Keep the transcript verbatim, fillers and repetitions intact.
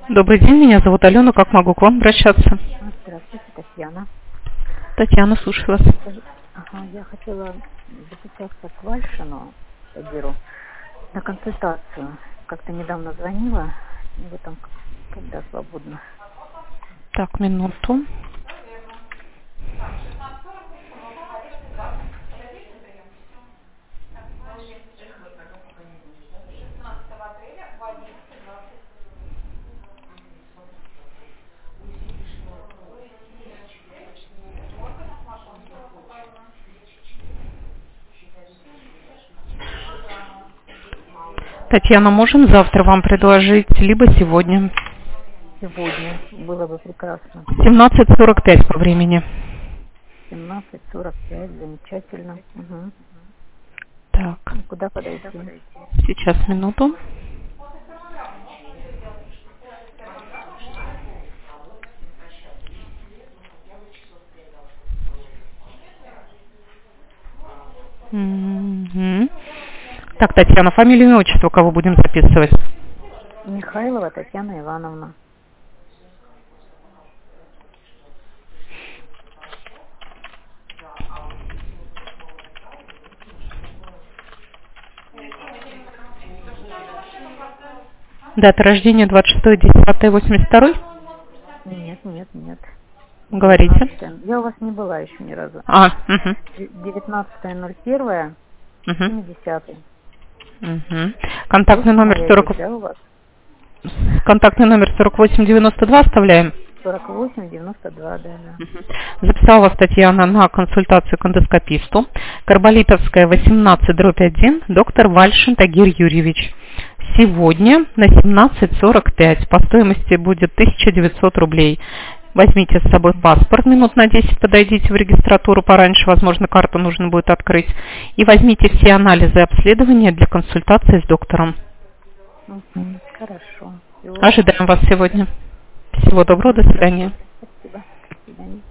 Добрый день, меня зовут Алена. Как могу к вам обращаться? Здравствуйте, Татьяна. Татьяна, слушаю вас. Ага, я хотела записаться к Вальшину, Тагиру, на консультацию. Как-то недавно звонила, вы там когда свободно. Так, минуту. Татьяна, можем завтра вам предложить, либо сегодня? Сегодня было бы прекрасно. семнадцать сорок пять по времени. семнадцать сорок пять, замечательно. Угу. Так, Куда подойти? сейчас минуту. Угу. Так, Татьяна, фамилию, имя, отчество, кого будем записывать? Михайлова Татьяна Ивановна. Дата рождения двадцать шестое десятое восемьдесят второй? Нет, нет, нет. Говорите. Я у вас не была еще ни разу. А, угу. девятнадцатое ноль первое, Угу. семидесятый. Угу. Контактный номер сорок... Да, у вас? Контактный номер сорок восемь девяносто два оставляем? сорок восемь девяносто два, да, да. Угу. Записала вас Татьяна на консультацию к эндоскописту. Карболитовская, восемнадцать дробь один, доктор Вальшин Тагир Юрьевич. Сегодня на семнадцать сорок пять. По стоимости будет тысяча девятьсот рублей. Возьмите с собой паспорт, минут на десять подойдите в регистратуру пораньше, возможно, карту нужно будет открыть. И возьмите все анализы и обследования для консультации с доктором. Угу. Хорошо. Ожидаем вас сегодня. Всего доброго, до свидания. Спасибо. До свидания.